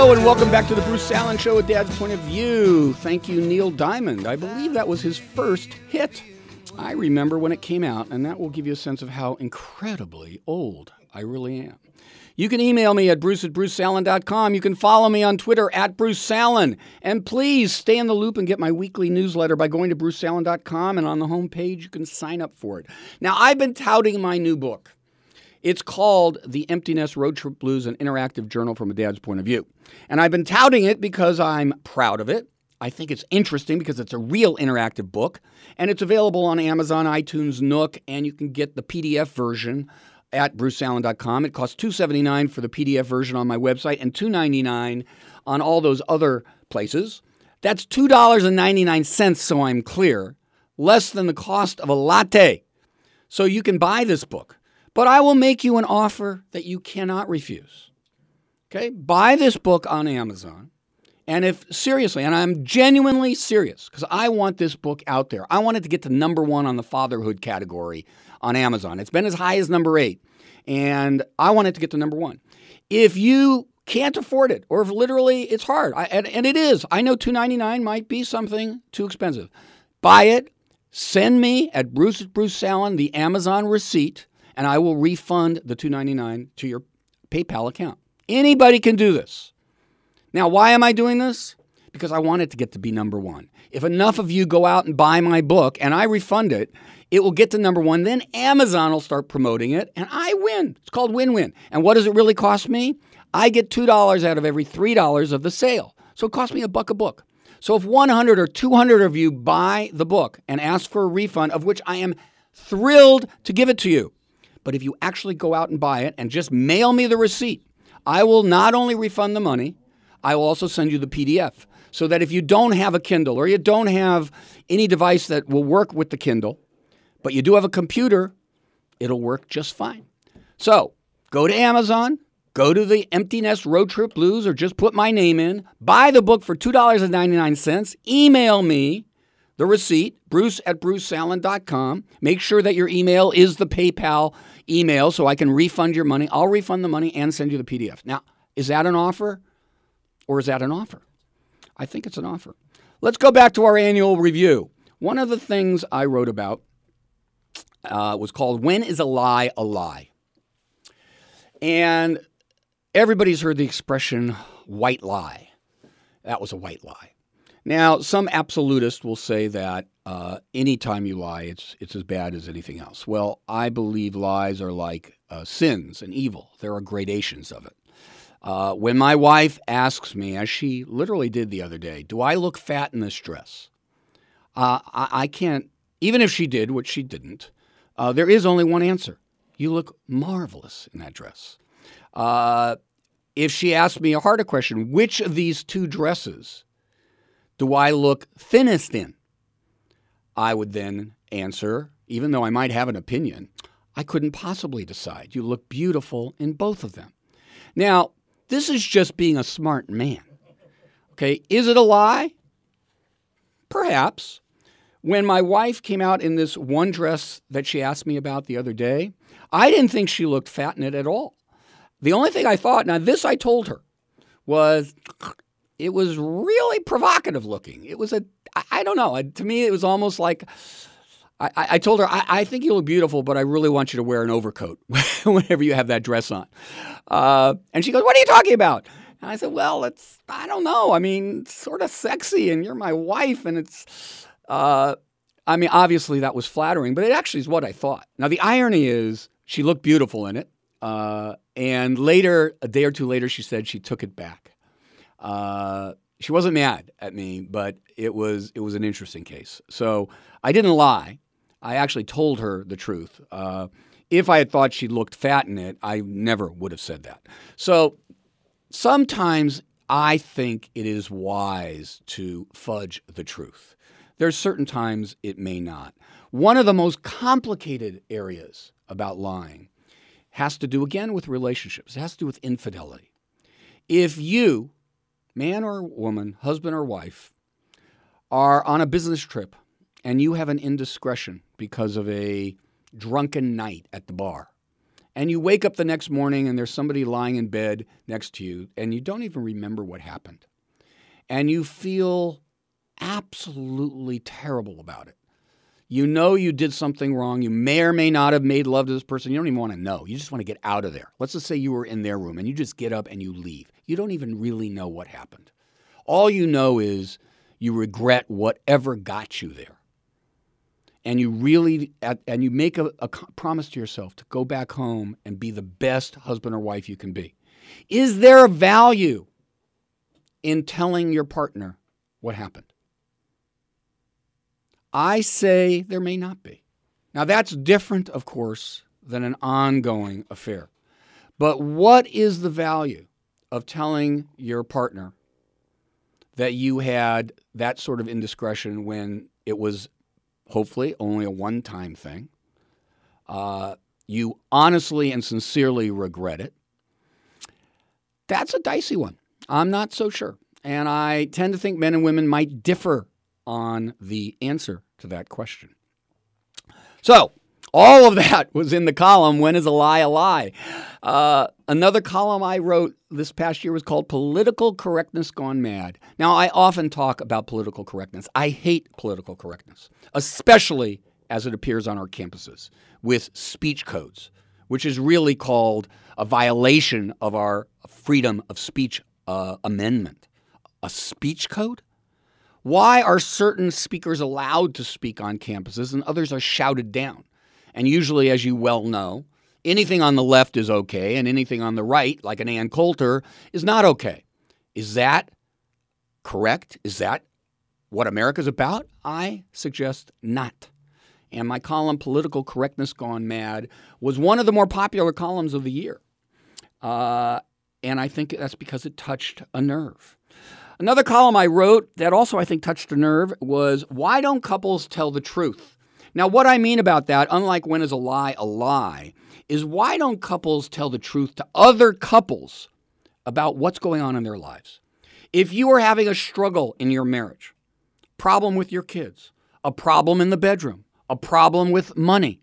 Hello and welcome back to the Bruce Salen Show, A Dad's Point of View. Thank you, Neil Diamond. I believe that was his first hit. I remember when it came out, and that will give you a sense of how incredibly old I really am. You can email me at bruce@brucesalen.com. You can follow me on Twitter at Bruce Salen. And please stay in the loop and get my weekly newsletter by going to brucesalen.com, and on the homepage you can sign up for it. Now, I've been touting my new book. It's called The Empty Nest Road Trip Blues, an interactive journal from a dad's point of view. And I've been touting it because I'm proud of it. I think it's interesting because it's a real interactive book. And it's available on Amazon, iTunes, Nook, and you can get the PDF version at brucesalen.com. It costs $2.79 for the PDF version on my website and $2.99 on all those other places. That's $2.99, so I'm clear, less than the cost of a latte. So you can buy this book. But I will make you an offer that you cannot refuse. Okay? Buy this book on Amazon. And if, seriously, and I'm genuinely serious, because I want this book out there. I want it to get to number 1 on the fatherhood category on Amazon. It's been as high as number 8. And I want it to get to number 1. If you can't afford it, or if literally it's hard, and it is. I know $2.99 might be something too expensive. Buy it. Send me at Bruce@BruceSalen the Amazon receipt, and I will refund the $2.99 to your PayPal account. Anybody can do this. Now, why am I doing this? Because I want it to get to be number 1. If enough of you go out and buy my book and I refund it, it will get to number 1. Then Amazon will start promoting it, and I win. It's called win-win. And what does it really cost me? I get $2 out of every $3 of the sale. So it costs me $1 a book. So if 100 or 200 of you buy the book and ask for a refund, of which I am thrilled to give it to you, but if you actually go out and buy it and just mail me the receipt, I will not only refund the money, I will also send you the PDF. So that if you don't have a Kindle or you don't have any device that will work with the Kindle, but you do have a computer, it'll work just fine. So go to Amazon, go to the Empty Nest Road Trip Blues, or just put my name in, buy the book for $2.99, email me the receipt, bruce@brucesalen.com. Make sure that your email is the PayPal email so I can refund your money. I'll refund the money and send you the PDF. Now, is that an offer or is that an offer? I think it's an offer. Let's go back to our annual review. One of the things I wrote about was called When is a Lie a Lie? And everybody's heard the expression white lie. That was a white lie. Now, some absolutists will say that anytime you lie, it's as bad as anything else. Well, I believe lies are like sins and evil. There are gradations of it. When my wife asks me, as she literally did the other day, do I look fat in this dress? I can't, even if she did, which she didn't, there is only one answer. You look marvelous in that dress. If she asked me a harder question, which of these two dresses do I look thinnest in? I would then answer, even though I might have an opinion, I couldn't possibly decide. You look beautiful in both of them. Now, this is just being a smart man. Okay, is it a lie? Perhaps. When my wife came out in this one dress that she asked me about the other day, I didn't think she looked fat in it at all. The only thing I thought, now this I told her, was it was really provocative looking. It was I don't know. To me, it was almost like, I told her, I think you look beautiful, but I really want you to wear an overcoat whenever you have that dress on. And she goes, what are you talking about? And I said, well, I don't know. I mean, it's sort of sexy and you're my wife and it's, obviously that was flattering, but it actually is what I thought. Now, the irony is she looked beautiful in it. And later, a day or two later, she said she took it back. She wasn't mad at me, but it was an interesting case. So I didn't lie. I actually told her the truth. If I had thought she looked fat in it, I never would have said that. So sometimes I think it is wise to fudge the truth. There's certain times it may not. One of the most complicated areas about lying has to do, again, with relationships. It has to do with infidelity. If you, man or woman, husband or wife, are on a business trip and you have an indiscretion because of a drunken night at the bar, and you wake up the next morning and there's somebody lying in bed next to you and you don't even remember what happened. And you feel absolutely terrible about it. You know you did something wrong. You may or may not have made love to this person. You don't even want to know. You just want to get out of there. Let's just say you were in their room and you just get up and you leave. You don't even really know what happened. All you know is you regret whatever got you there. And you make a promise to yourself to go back home and be the best husband or wife you can be. Is there a value in telling your partner what happened? I say there may not be. Now, that's different, of course, than an ongoing affair. But what is the value of telling your partner that you had that sort of indiscretion when it was hopefully only a one-time thing? You honestly and sincerely regret it. That's a dicey one. I'm not so sure. And I tend to think men and women might differ on the answer to that question. So, all of that was in the column, When is a Lie a Lie? Another column I wrote this past year was called Political Correctness Gone Mad. Now, I often talk about political correctness. I hate political correctness, especially as it appears on our campuses with speech codes, which is really called a violation of our freedom of speech amendment. A speech code? Why are certain speakers allowed to speak on campuses and others are shouted down? And usually, as you well know, anything on the left is okay and anything on the right, like an Ann Coulter, is not okay. Is that correct? Is that what America's about? I suggest not. And my column, Political Correctness Gone Mad, was one of the more popular columns of the year. And I think that's because it touched a nerve. Another column I wrote that also I think touched a nerve was Why Don't Couples Tell the Truth? Now, what I mean about that, unlike When is a Lie, is why don't couples tell the truth to other couples about what's going on in their lives? If you are having a struggle in your marriage, problem with your kids, a problem in the bedroom, a problem with money,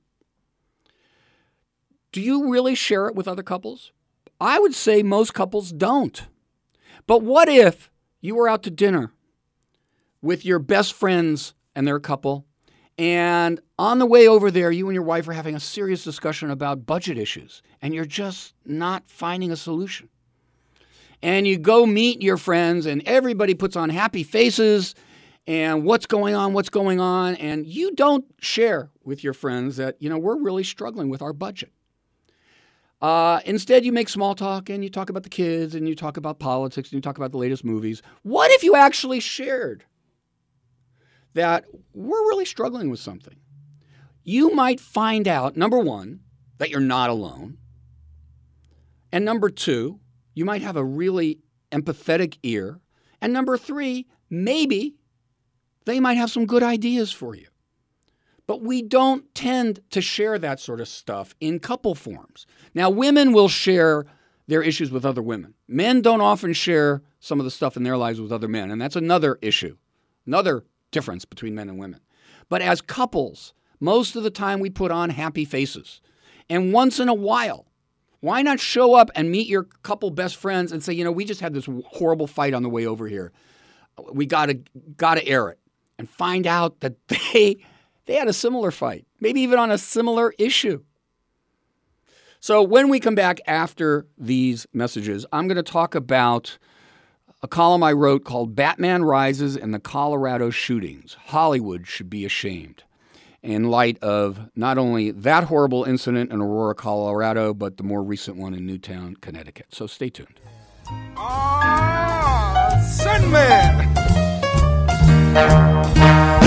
do you really share it with other couples? I would say most couples don't. But what if you were out to dinner with your best friends and their couple, and on the way over there, you and your wife are having a serious discussion about budget issues, and you're just not finding a solution. And you go meet your friends, and everybody puts on happy faces, and what's going on, and you don't share with your friends that, we're really struggling with our budget. Instead, you make small talk and you talk about the kids and you talk about politics and you talk about the latest movies. What if you actually shared that we're really struggling with something? You might find out, number one, that you're not alone. And number two, you might have a really empathetic ear. And number three, maybe they might have some good ideas for you. But we don't tend to share that sort of stuff in couple forms. Now, women will share their issues with other women. Men don't often share some of the stuff in their lives with other men, and that's another issue, another difference between men and women. But as couples, most of the time we put on happy faces. And once in a while, why not show up and meet your couple best friends and say, we just had this horrible fight on the way over here. We gotta air it. And find out that they had a similar fight, maybe even on a similar issue. So when we come back after these messages, I'm going to talk about a column I wrote called Batman Rises and the Colorado Shootings. Hollywood should be ashamed, in light of not only that horrible incident in Aurora, Colorado, but the more recent one in Newtown, Connecticut. So stay tuned. Sandman!